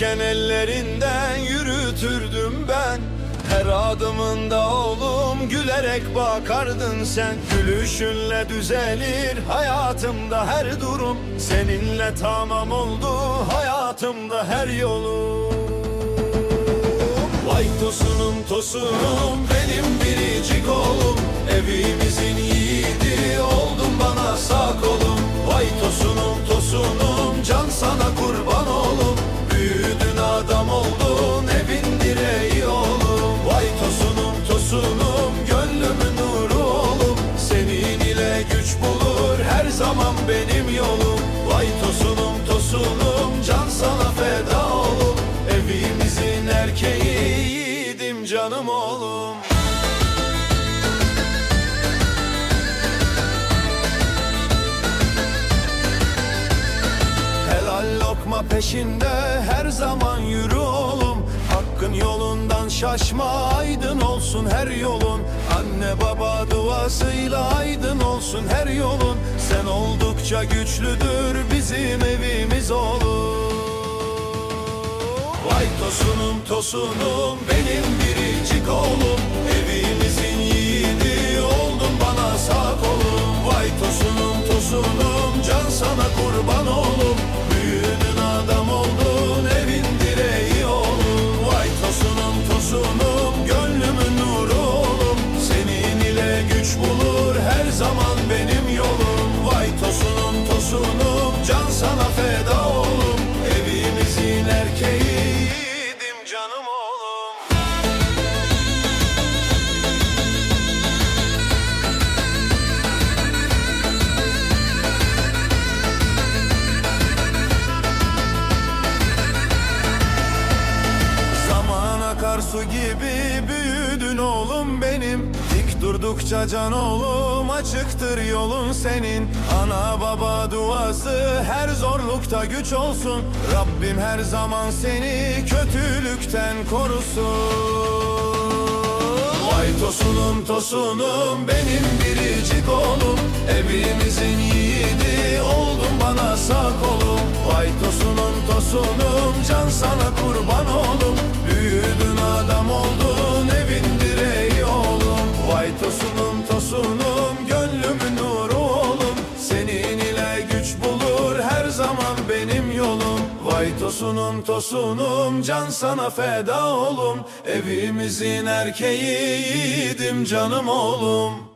küçükken ellerinden yürütürdüm ben. Her adımında oğlum gülerek bakardın sen. Gülüşünle düzelir hayatımda her durum. Seninle tamam oldu hayatımda her yolum. Vay tosunum tosunum benim biricik oğlum. Evimizin yiğidi oldun bana sağ kolum. Vay tosunum tosunum can sana kurban oğlum. Büyüdün adam oldun evin direği oğlum. Vay tosunum tosunum gönlümün nuru oğlum. Senin ile güç bulur her zaman benim yolum. Vay tosunum tosunum can sana feda oğlum. Evimizin erkeği yiğidim canım oğlum. Helal lokma peşinde her zaman yürü oğlum. Hakkın yolundan şaşma aydın olsun her yolun. Anne baba duasıyla aydın olsun her yolun. Sen oldukça güçlüdür bizim evimiz oğlum. Vay tosunum tosunum benim biricik oğlum. Evimizin yiğidi oldun bana sağ kolum. Vay tosunum tosunum can sana kurban oğlum. Büyüdün adam oldun evin direği oğlum. Vay tosunum tosunum gönlümün nuru oğlum. Senin ile güç bulur her zaman benim yolum. Vay tosunum tosunum can sana feda oğlum. Evimizin erkeği canım oğlum. Zaman akar su gibi büyüdün oğlum benim. Dik durdukça can oğlum açıktır yolun senin. Ana baba duası her zorlukta güç olsun. Rabbim her zaman seni kötülükten korusun. Vay tosunum tosunum benim biricik oğlum. Evimizin yiğidi oldun bana sağ kolum. Vay tosunum tosunum can sana kurban oğlum. Büyüdün adam oldun evin direği oğlum. Vay tosunum tosunum gönlümün nuru oğlum. Senin ile güç bulur her zaman benim yolum. Vay tosunum tosunum can sana feda oğlum. Evimizin erkeği yiğidim canım oğlum.